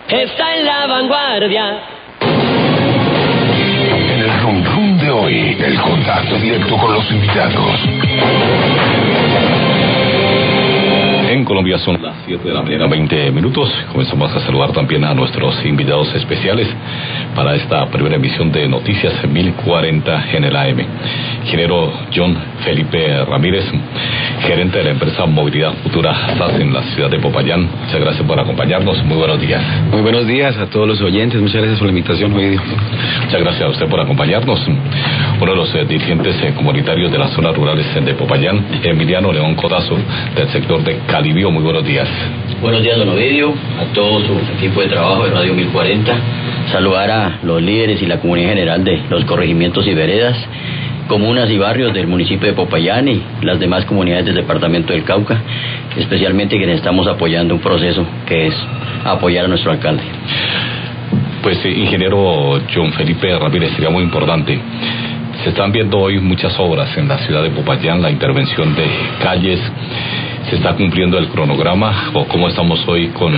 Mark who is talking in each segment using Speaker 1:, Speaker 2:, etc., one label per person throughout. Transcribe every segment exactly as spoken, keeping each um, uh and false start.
Speaker 1: está en la vanguardia.
Speaker 2: En el rum rum de hoy, el contacto directo con los invitados.
Speaker 3: En Colombia son las siete de la mañana, veinte minutos. Comenzamos a saludar también a nuestros invitados especiales para esta primera emisión de Noticias mil cuarenta en el A M. Ingeniero John Felipe Ramírez, gerente de la empresa Movilidad Futura S A S en la ciudad de Popayán. Muchas gracias por acompañarnos. Muy buenos días.
Speaker 4: Muy buenos días a todos los oyentes. Muchas gracias por la invitación, Ovidio.
Speaker 3: Muchas gracias a usted por acompañarnos. Uno de los eh, dirigentes eh, comunitarios de las zonas rurales eh, de Popayán, Emiliano León Codazo, del sector de Calibío. Muy buenos días.
Speaker 5: Buenos días, don Ovidio, a todo su equipo de trabajo de Radio mil cuarenta. Saludar a los líderes y la comunidad general de los corregimientos y veredas, comunas y barrios del municipio de Popayán y las demás comunidades del departamento del Cauca, especialmente quienes estamos apoyando un proceso que es apoyar a nuestro alcalde.
Speaker 3: Pues, eh, ingeniero John Felipe Ramírez, sería muy importante. Se están viendo hoy muchas obras en la ciudad de Popayán, la intervención de calles. ¿Se está cumpliendo el cronograma o cómo estamos hoy con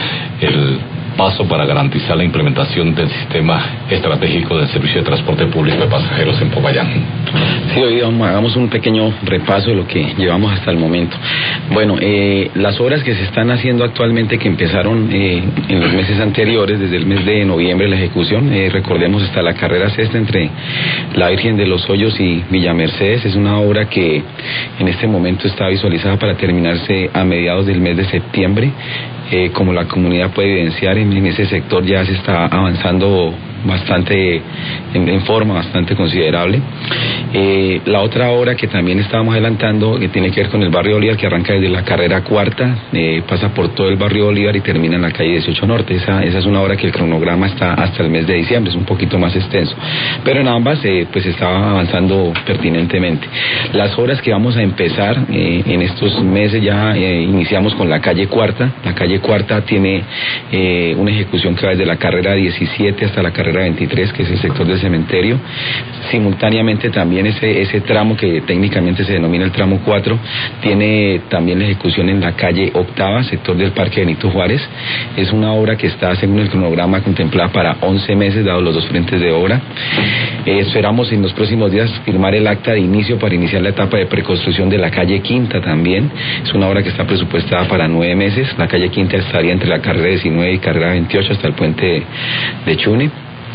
Speaker 3: el paso para garantizar la implementación del sistema estratégico del servicio de transporte público de pasajeros en Popayán?
Speaker 4: Sí, hoy hagamos un pequeño repaso de lo que llevamos hasta el momento. Bueno, eh, las obras que se están haciendo actualmente, que empezaron eh, en los meses anteriores, desde el mes de noviembre la ejecución, eh, recordemos, está la carrera sexta entre la Virgen de los Hoyos y Villa Mercedes. Es una obra que en este momento está visualizada para terminarse a mediados del mes de septiembre. Eh, como la comunidad puede evidenciar, en, en ese sector ya se está avanzando bastante, en, en forma bastante considerable. Eh, la otra obra que también estábamos adelantando, que tiene que ver con el barrio Bolívar, que arranca desde la carrera cuarta, eh, pasa por todo el barrio Bolívar y termina en la calle dieciocho Norte. Esa, esa es una obra que el cronograma está hasta el mes de diciembre, es un poquito más extenso, pero en ambas eh, pues estaba avanzando pertinentemente. Las obras que vamos a empezar eh, en estos meses, ya eh, iniciamos con la calle cuarta. La calle cuarta tiene eh, una ejecución que va desde la carrera diecisiete hasta la carrera veintitrés, que es el sector del cementerio. Simultáneamente también ese, ese tramo, que técnicamente se denomina el tramo cuatro, tiene también la ejecución en la calle octava, sector del Parque Benito Juárez. Es una obra que está, según el cronograma, contemplada para once meses, dados los dos frentes de obra. Eh, esperamos en los próximos días firmar el acta de inicio para iniciar la etapa de preconstrucción de la calle quinta también. Es una obra que está presupuestada para nueve meses. La calle quinta estaría entre la carrera diecinueve y carrera veintiocho hasta el puente de Chune.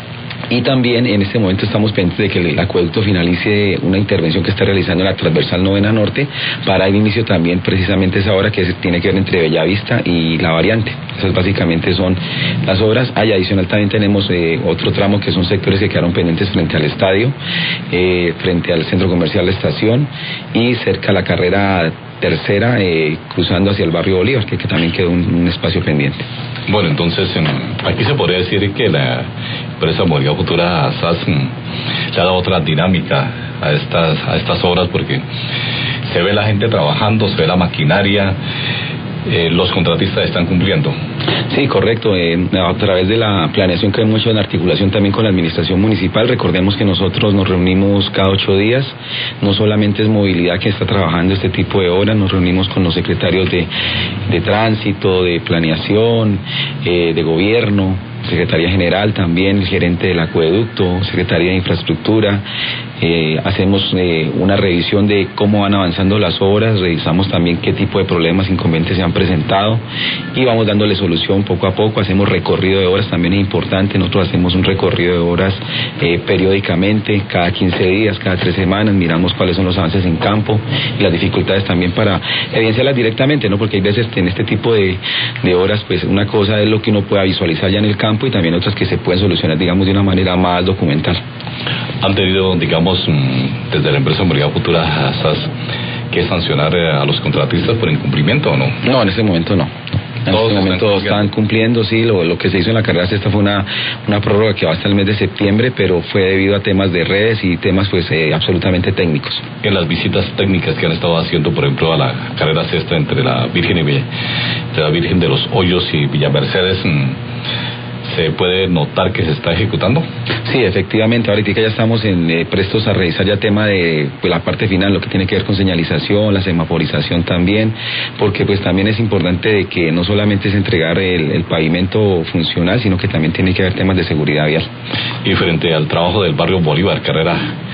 Speaker 4: Y también en este momento estamos pendientes de que el acueducto finalice una intervención que está realizando en la transversal novena norte para el inicio también precisamente esa obra que tiene que ver entre Bellavista y la variante. Esas básicamente son las obras. Hay adicional también tenemos eh, otro tramo que son sectores que quedaron pendientes frente al estadio, eh, frente al centro comercial La Estación y cerca a la carrera tercera, eh, cruzando hacia el barrio Bolívar, que, que también quedó un, un espacio pendiente.
Speaker 3: Bueno, entonces aquí se podría decir que la empresa Movilidad Futura S A S le ha dado otra dinámica a estas a estas obras, porque se ve la gente trabajando, se ve la maquinaria. Eh, los contratistas están cumpliendo.
Speaker 4: Sí, correcto. Eh, a través de la planeación que hemos hecho en articulación también con la administración municipal, recordemos que nosotros nos reunimos cada ocho días. No solamente es movilidad que está trabajando este tipo de obras, nos reunimos con los secretarios de, de tránsito, de planeación, eh, de gobierno, Secretaría General también, el gerente del acueducto, Secretaría de Infraestructura. Eh, hacemos eh, una revisión de cómo van avanzando las obras, revisamos también qué tipo de problemas, inconvenientes se han presentado y vamos dándole solución poco a poco. Hacemos recorrido de obras, también es importante, nosotros hacemos un recorrido de obras eh, periódicamente, cada quince días, cada tres semanas, miramos cuáles son los avances en campo y las dificultades también para evidenciarlas directamente, ¿no? Porque hay veces en este tipo de, de obras, pues una cosa es lo que uno pueda visualizar ya en el campo y también otras que se pueden solucionar, digamos, de una manera más documental.
Speaker 3: ¿Han tenido, digamos, desde la empresa Movilidad Futura S A S que sancionar a los contratistas por incumplimiento o no?
Speaker 4: No, en este momento no. En
Speaker 3: Todos
Speaker 4: este momento
Speaker 3: están
Speaker 4: están cumpliendo, sí, lo, lo que se hizo en la carrera sexta fue una, una prórroga que va hasta el mes de septiembre, pero fue debido a temas de redes y temas pues eh, absolutamente técnicos.
Speaker 3: En las visitas técnicas que han estado haciendo, por ejemplo, a la carrera sexta entre la Virgen y Villa, entre la Virgen de los Hoyos y Villa Mercedes, ¿se puede notar que se está ejecutando?
Speaker 4: Sí, efectivamente, ahorita ya estamos en, eh, prestos a revisar ya tema de pues, la parte final, lo que tiene que ver con señalización, la semaforización también, porque pues también es importante de que no solamente es entregar el, el pavimento funcional, sino que también tiene que haber temas de seguridad vial.
Speaker 3: Y frente al trabajo del barrio Bolívar, carrera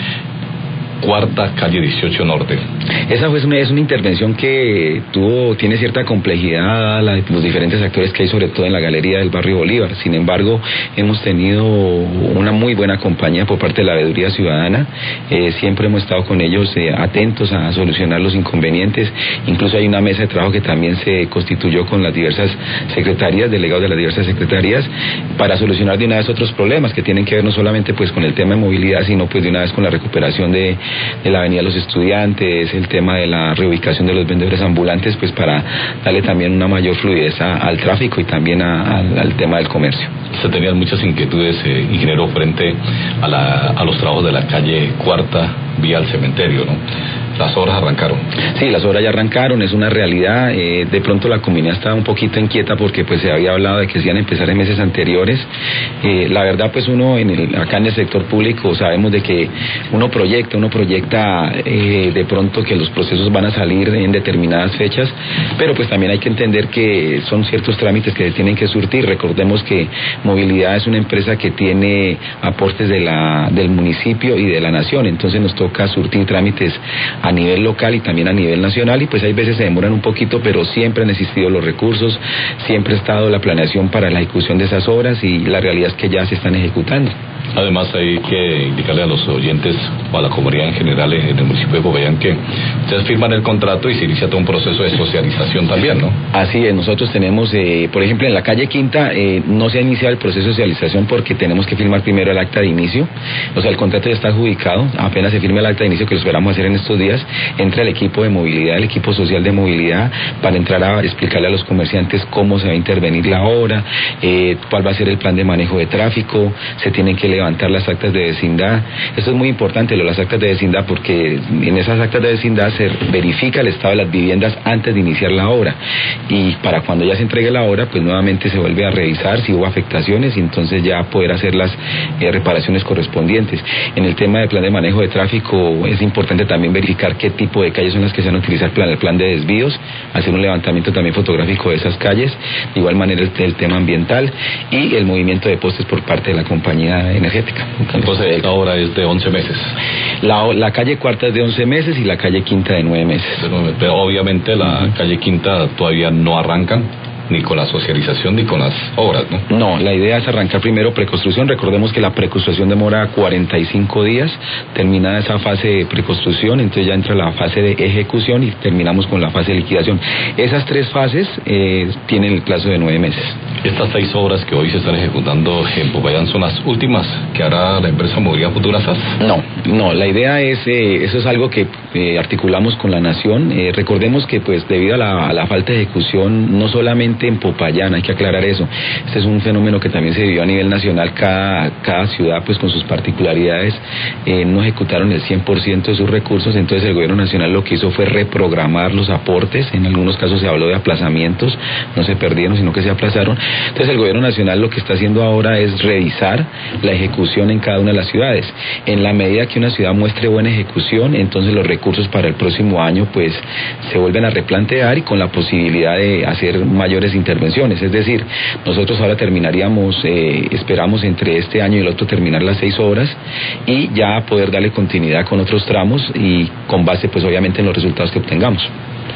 Speaker 3: Cuarta, calle dieciocho Norte.
Speaker 4: Esa fue una, es una intervención que tuvo, tiene cierta complejidad, la, los diferentes actores que hay, sobre todo en la galería del barrio Bolívar. Sin embargo, hemos tenido una muy buena compañía por parte de la veeduría ciudadana. Eh, siempre hemos estado con ellos eh, atentos a solucionar los inconvenientes. Incluso hay una mesa de trabajo que también se constituyó con las diversas secretarías, delegados de las diversas secretarías, para solucionar de una vez otros problemas que tienen que ver no solamente pues con el tema de movilidad, sino pues de una vez con la recuperación de de la avenida de los estudiantes, el tema de la reubicación de los vendedores ambulantes, pues para darle también una mayor fluidez a, al tráfico y también a, a, al tema del comercio.
Speaker 3: Se tenían muchas inquietudes, eh, ingeniero, frente a, la, a los trabajos de la calle Cuarta, vía al cementerio, ¿no? Las obras arrancaron.
Speaker 4: Sí, las obras ya arrancaron, es una realidad. Eh, de pronto la comunidad estaba un poquito inquieta porque pues se había hablado de que se iban a empezar en meses anteriores. Eh, la verdad pues uno en el, acá en el sector público sabemos de que uno proyecta, uno proyecta eh, de pronto que los procesos van a salir en determinadas fechas, pero pues también hay que entender que son ciertos trámites que se tienen que surtir. Recordemos que Movilidad es una empresa que tiene aportes de la, del municipio y de la nación, entonces nos toca surtir trámites a nivel local y también a nivel nacional, y pues hay veces se demoran un poquito, pero siempre han existido los recursos, siempre ha estado la planeación para la ejecución de esas obras y la realidad es que ya se están ejecutando.
Speaker 3: Además hay que indicarle a los oyentes o a la comunidad en general en el municipio de Popayán que ustedes firman el contrato y se inicia todo un proceso de socialización también, ¿no?
Speaker 4: Así es, nosotros tenemos, eh, por ejemplo, en la calle Quinta eh, no se ha iniciado el proceso de socialización porque tenemos que firmar primero el acta de inicio, o sea, el contrato ya está adjudicado, apenas se firme el acta de inicio, que lo esperamos hacer en estos días, entra el equipo de movilidad, el equipo social de movilidad, para entrar a explicarle a los comerciantes cómo se va a intervenir la obra, eh, cuál va a ser el plan de manejo de tráfico, se tienen que levantar las actas de vecindad. Esto es muy importante, lo de las actas de vecindad, porque en esas actas de vecindad se verifica el estado de las viviendas antes de iniciar la obra, y para cuando ya se entregue la obra, pues nuevamente se vuelve a revisar si hubo afectaciones y entonces ya poder hacer las eh, reparaciones correspondientes. En el tema del plan de manejo de tráfico es importante también verificar qué tipo de calles son las que se van a utilizar para el plan de desvíos, hacer un levantamiento también fotográfico de esas calles, de igual manera el, el tema ambiental y el movimiento de postes por parte de la compañía energética.
Speaker 3: Entonces esta obra es de once meses.
Speaker 4: La, la calle Cuarta es de once meses y la calle Quinta de nueve meses.
Speaker 3: Pero, pero obviamente la uh-huh. calle Quinta todavía no arrancan, ni con la socialización ni con las obras, ¿no?
Speaker 4: No, la idea es arrancar primero preconstrucción. Recordemos que la preconstrucción demora cuarenta y cinco días, terminada esa fase de preconstrucción, entonces ya entra la fase de ejecución y terminamos con la fase de liquidación. Esas tres fases eh, tienen el plazo de nueve meses.
Speaker 3: Estas seis obras que hoy se están ejecutando en Popayán son las últimas que hará la empresa Movilidad Futura S A S.
Speaker 4: No, no, la idea es, eh, eso es algo que eh, articulamos con la Nación. Eh, recordemos que pues debido a la, a la falta de ejecución, no solamente en Popayán, hay que aclarar eso. Este es un fenómeno que también se vivió a nivel nacional, cada, cada ciudad pues con sus particularidades eh, no ejecutaron el cien por ciento de sus recursos, entonces el gobierno nacional lo que hizo fue reprogramar los aportes, en algunos casos se habló de aplazamientos, no se perdieron sino que se aplazaron, entonces el gobierno nacional lo que está haciendo ahora es revisar la ejecución en cada una de las ciudades. En la medida que una ciudad muestre buena ejecución, entonces los recursos para el próximo año pues se vuelven a replantear y con la posibilidad de hacer mayores intervenciones, es decir, nosotros ahora terminaríamos, eh, esperamos entre este año y el otro terminar las seis obras y ya poder darle continuidad con otros tramos y con base pues obviamente en los resultados que obtengamos.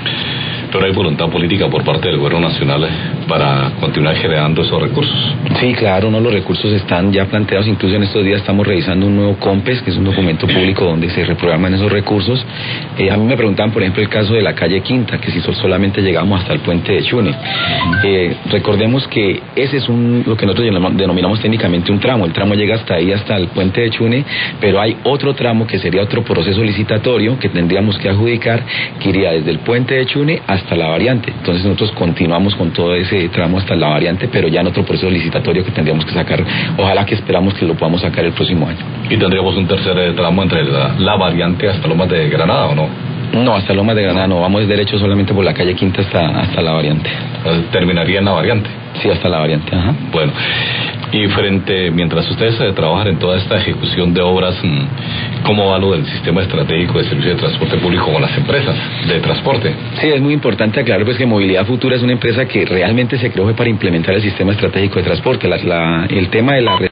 Speaker 3: Pero hay voluntad política por parte del gobierno nacional para continuar generando esos recursos.
Speaker 4: Sí, claro, no, los recursos están ya planteados, incluso en estos días estamos revisando un nuevo COMPES, que es un documento público donde se reprograman esos recursos. Eh, a mí me preguntaban, por ejemplo, el caso de la calle Quinta, que si solamente llegamos hasta el puente de Chune. Eh, recordemos que ese es un, lo que nosotros denominamos técnicamente un tramo, el tramo llega hasta ahí, hasta el puente de Chune, pero hay otro tramo que sería otro proceso licitatorio que tendríamos que adjudicar, que iría desde el puente de Chune hasta hasta la variante. Entonces nosotros continuamos con todo ese tramo hasta la variante, pero ya en otro proceso licitatorio que tendríamos que sacar, ojalá que esperamos que lo podamos sacar el próximo año.
Speaker 3: ¿Y tendríamos un tercer tramo entre la, la variante hasta Lomas de Granada o no?
Speaker 4: No, hasta Lomas de Granada no, vamos derecho solamente por la calle Quinta hasta, hasta la variante.
Speaker 3: ¿Terminaría en la variante?
Speaker 4: Sí, hasta la variante, ajá.
Speaker 3: Bueno, Y frente, mientras ustedes eh, trabajan en toda esta ejecución de obras, ¿cómo va lo del sistema estratégico de servicio de transporte público con las empresas de transporte?
Speaker 4: Sí, es muy importante aclarar pues que Movilidad Futura es una empresa que realmente se creó para implementar el sistema estratégico de transporte. La, la, el tema de la